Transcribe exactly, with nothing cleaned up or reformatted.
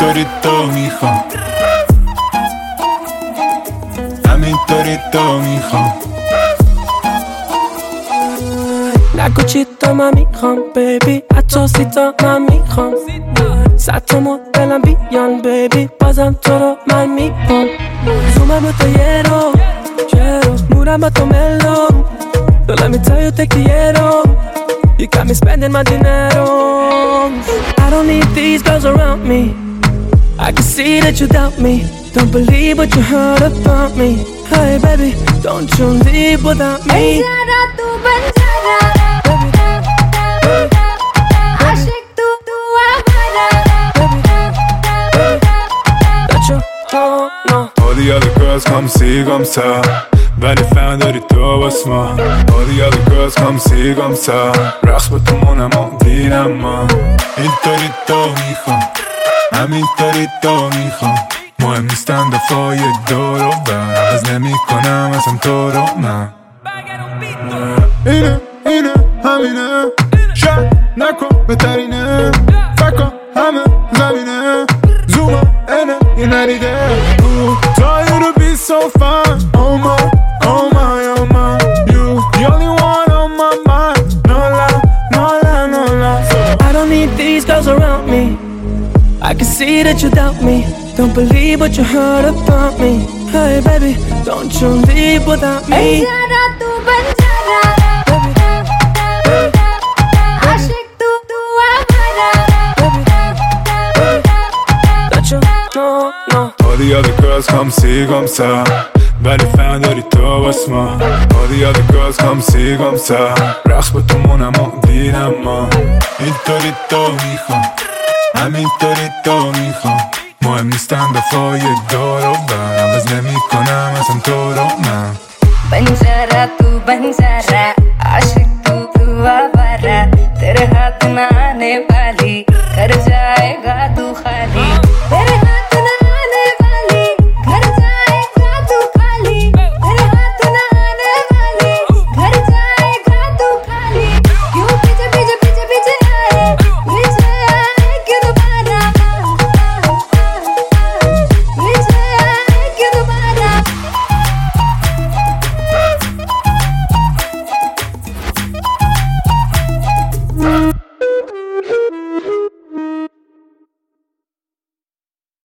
همینطوری تو میخوام همینطوری تو میخوام نگو چی تا من میخوام بیبی حتی سی تا من میخوام صد تا مدلم بیان بیبی بازم تو رو من میخوام زومم با تو یه رو چرا مورم با تو ملو Don't let me tell you take the arrow You got me spending my dinero I don't need these girls around me I can see that you doubt me Don't believe what you heard about me Hey baby, don't you leave without me Banjara tu banjara Aashik tu tu avara That you don't know All the other girls come see, come ça ولی فهم داری تو باس ما All the other girls come see, come ça رقص با تو مونم و دیرم ما اینطوری تو میخوام همینطوری تو میخوام مهم نیستن دفعه دور و بر عوض نمی کنم اصلا تو رو من اینه اینه همینه شک نکن بهترینه فکر همه زمینه زوما اینه یه نریده Tell you to be so fine Oh my, oh my, oh my You, the only one on my mind No lie, no lie, no lie I don't need these girls around me I can see that you doubt me Don't believe what you heard about me Hey baby, don't you leave without me Banjara tu banjara Aashik tu tu avara That you don't know All the other girls come see, come ça ولی فهم داری تو باس ما All the other girls come see, come ça رقص با تو مونم و دیرم ما اینطوری تو میخوام همینطوری تو میخوام مهم نیستن دفعه دور و بر عوض نمی کنم اصلا تو رو من Banjara tu banjara Aashik tu tu avara Tere haath na aane